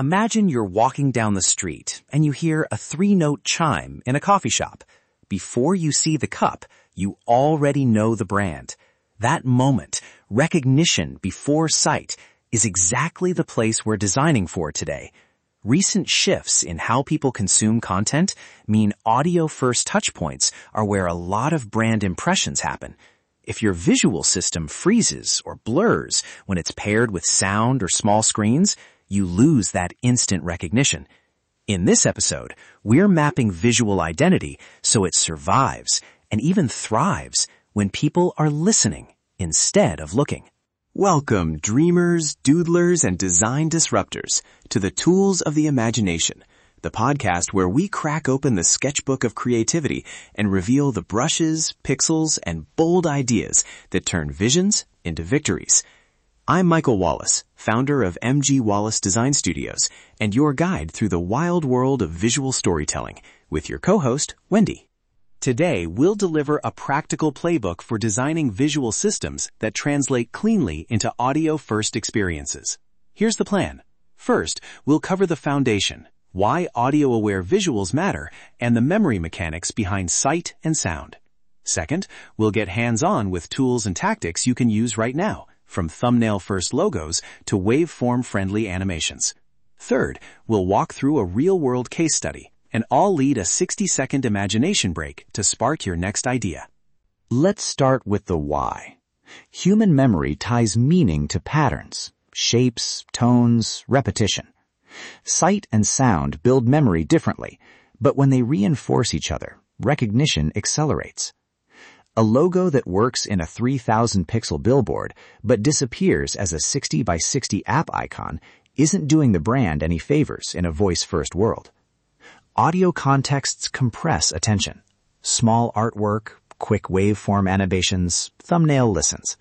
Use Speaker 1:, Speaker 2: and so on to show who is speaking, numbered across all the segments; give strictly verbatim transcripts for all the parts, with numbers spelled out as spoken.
Speaker 1: Imagine you're walking down the street and you hear a three-note chime in a coffee shop. Before you see the cup, you already know the brand. That moment, recognition before sight, is exactly the place we're designing for today. Recent shifts in how people consume content mean audio-first touchpoints are where a lot of brand impressions happen. If your visual system freezes or blurs when it's paired with sound or small screens, you lose that instant recognition. In this episode, we're mapping visual identity so it survives and even thrives when people are listening instead of looking.
Speaker 2: Welcome, dreamers, doodlers, and design disruptors, to the Tools of the Imagination, the podcast where we crack open the sketchbook of creativity and reveal the brushes, pixels, and bold ideas that turn visions into victories. I'm Michael Wallace, founder of M G Wallace Design Studios, and your guide through the wild world of visual storytelling, with your co-host, Wendy. Today, we'll deliver a practical playbook for designing visual systems that translate cleanly into audio-first experiences. Here's the plan. First, we'll cover the foundation, why audio-aware visuals matter, and the memory mechanics behind sight and sound. Second, we'll get hands-on with tools and tactics you can use right now, from thumbnail-first logos to waveform-friendly animations. Third, we'll walk through a real-world case study, and I'll lead a sixty-second imagination break to spark your next idea.
Speaker 3: Let's start with the why. Human memory ties meaning to patterns, shapes, tones, repetition. Sight and sound build memory differently, but when they reinforce each other, recognition accelerates. A logo that works in a three thousand pixel billboard but disappears as a sixty by sixty app icon isn't doing the brand any favors in a voice-first world. Audio contexts compress attention. Small artwork, quick waveform animations, thumbnail listens.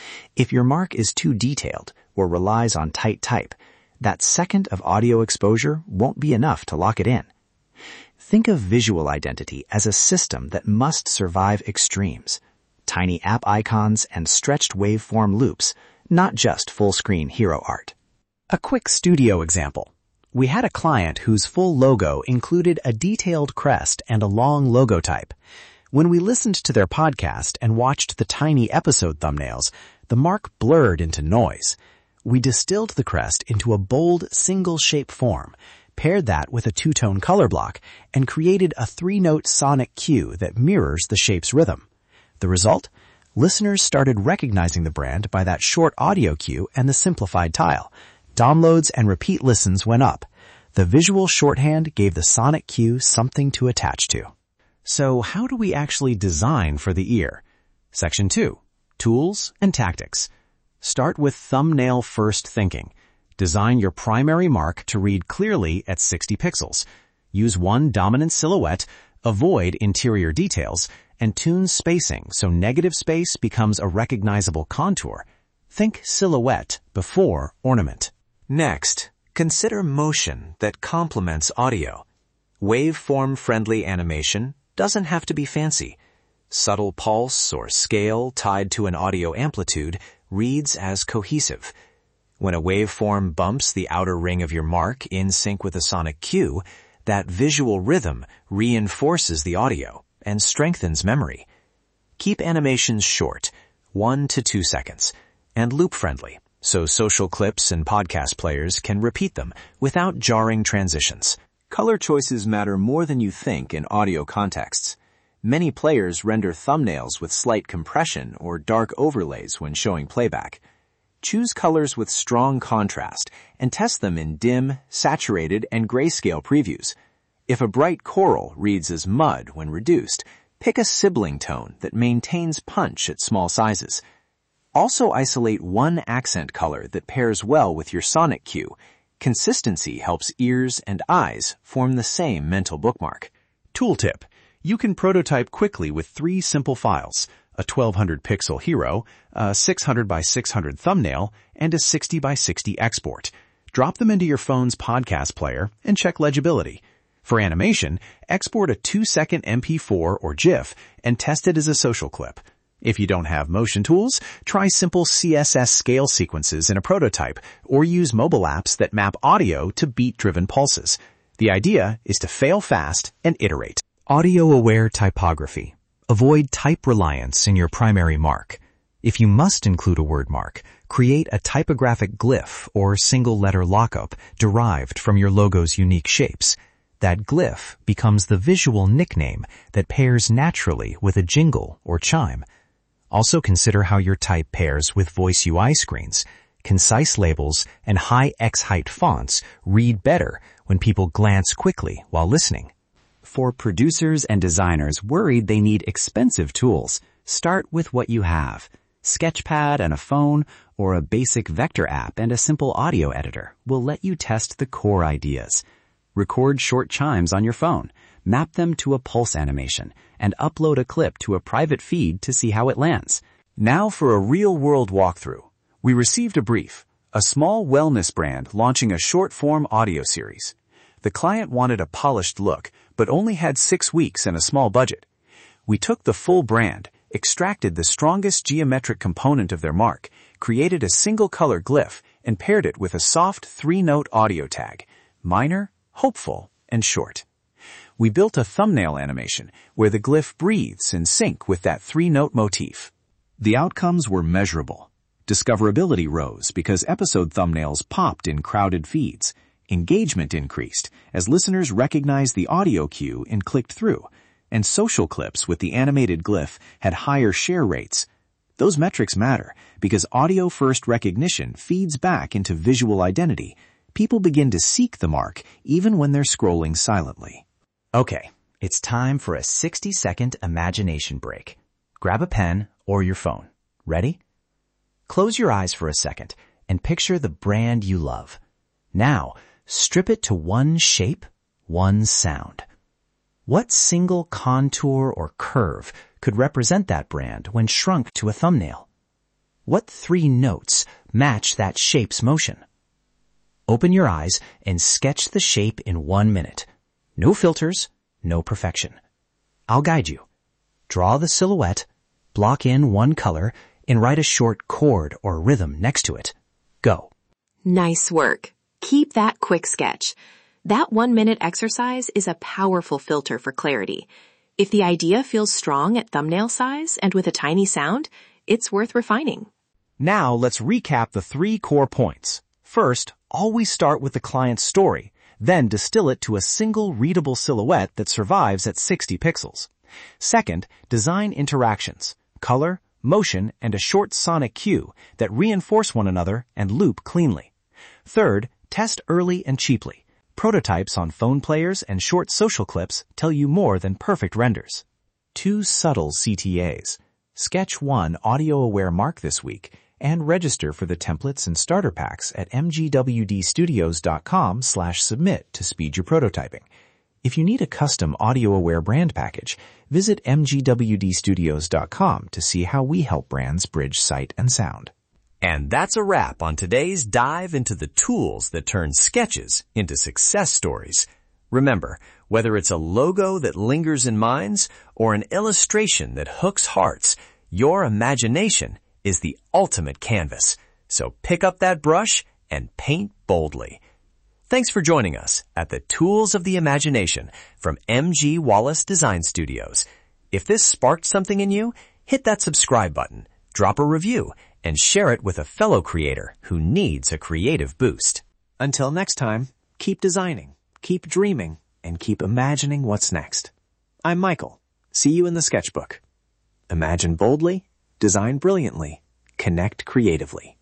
Speaker 3: If your mark is too detailed or relies on tight type, that second of audio exposure won't be enough to lock it in. Think of visual identity as a system that must survive extremes. Tiny app icons and stretched waveform loops, not just full-screen hero art.
Speaker 1: A quick studio example. We had a client whose full logo included a detailed crest and a long logo type. When we listened to their podcast and watched the tiny episode thumbnails, the mark blurred into noise. We distilled the crest into a bold single-shape form, paired that with a two-tone color block, and created a three-note sonic cue that mirrors the shape's rhythm. The result? Listeners started recognizing the brand by that short audio cue and the simplified tile. Downloads and repeat listens went up. The visual shorthand gave the sonic cue something to attach to. So how do we actually design for the ear? Section two. Tools and tactics. Start with thumbnail-first thinking. Design your primary mark to read clearly at sixty pixels. Use one dominant silhouette, avoid interior details, and tune spacing so negative space becomes a recognizable contour. Think silhouette before ornament. Next, consider motion that complements audio. Waveform-friendly animation doesn't have to be fancy. Subtle pulse or scale tied to an audio amplitude reads as cohesive. When a waveform bumps the outer ring of your mark in sync with a sonic cue, that visual rhythm reinforces the audio and strengthens memory. Keep animations short, one to two seconds, and loop-friendly, so social clips and podcast players can repeat them without jarring transitions. Color choices matter more than you think in audio contexts. Many players render thumbnails with slight compression or dark overlays when showing playback. Choose colors with strong contrast and test them in dim, saturated, and grayscale previews. If a bright coral reads as mud when reduced, pick a sibling tone that maintains punch at small sizes. Also isolate one accent color that pairs well with your sonic cue. Consistency helps ears and eyes form the same mental bookmark. Tooltip. You can prototype quickly with three simple files: a twelve hundred pixel hero, a six hundred by six hundred thumbnail, and a sixty by sixty export. Drop them into your phone's podcast player and check legibility. For animation, export a two second M P four or GIF and test it as a social clip. If you don't have motion tools, try simple C S S scale sequences in a prototype, or use mobile apps that map audio to beat-driven pulses. The idea is to fail fast and iterate. Audio-aware typography. Avoid type reliance in your primary mark. If you must include a word mark, create a typographic glyph or single-letter lockup derived from your logo's unique shapes. That glyph becomes the visual nickname that pairs naturally with a jingle or chime. Also consider how your type pairs with voice U I screens. Concise labels and high X-height fonts read better when people glance quickly while listening.
Speaker 3: For producers and designers worried they need expensive tools, start with what you have. Sketchpad and a phone, or a basic vector app and a simple audio editor will let you test the core ideas. Record short chimes on your phone, map them to a pulse animation, and upload a clip to a private feed to see how it lands.
Speaker 2: Now for a real-world walkthrough. We received a brief, a small wellness brand launching a short-form audio series. The client wanted a polished look, but only had six weeks and a small budget. We took the full brand, extracted the strongest geometric component of their mark, created a single-color glyph, and paired it with a soft three-note audio tag, minor, hopeful, and short. We built a thumbnail animation where the glyph breathes in sync with that three-note motif. The outcomes were measurable. Discoverability rose because episode thumbnails popped in crowded feeds. Engagement increased as listeners recognized the audio cue and clicked through, and social clips with the animated glyph had higher share rates. Those metrics matter because audio-first recognition feeds back into visual identity. People begin to seek the mark even when they're scrolling silently.
Speaker 3: Okay, it's time for a sixty-second imagination break. Grab a pen or your phone. Ready? Close your eyes for a second and picture the brand you love. Now, strip it to one shape, one sound. What single contour or curve could represent that brand when shrunk to a thumbnail? What three notes match that shape's motion? Open your eyes and sketch the shape in one minute. No filters, no perfection. I'll guide you. Draw the silhouette, block in one color, and write a short chord or rhythm next to it. Go.
Speaker 4: Nice work. Keep that quick sketch. That one-minute exercise is a powerful filter for clarity. If the idea feels strong at thumbnail size and with a tiny sound, it's worth refining.
Speaker 1: Now let's recap the three core points. First, always start with the client's story, then distill it to a single readable silhouette that survives at sixty pixels. Second, design interactions, color, motion, and a short sonic cue that reinforce one another and loop cleanly. Third, test early and cheaply. Prototypes on phone players and short social clips tell you more than perfect renders. Two subtle C T As. Sketch one audio-aware mark this week and register for the templates and starter packs at m g w d studios dot com slash submit to speed your prototyping. If you need a custom audio-aware brand package, visit m g w d studios dot com to see how we help brands bridge sight and sound.
Speaker 2: And that's a wrap on today's dive into the tools that turn sketches into success stories. Remember, whether it's a logo that lingers in minds or an illustration that hooks hearts, your imagination is the ultimate canvas. So pick up that brush and paint boldly. Thanks for joining us at the Tools of the Imagination from M G Wallace Design Studios. If this sparked something in you, hit that subscribe button, drop a review, and share it with a fellow creator who needs a creative boost.
Speaker 1: Until next time, keep designing, keep dreaming, and keep imagining what's next. I'm Michael. See you in the sketchbook. Imagine boldly, design brilliantly, connect creatively.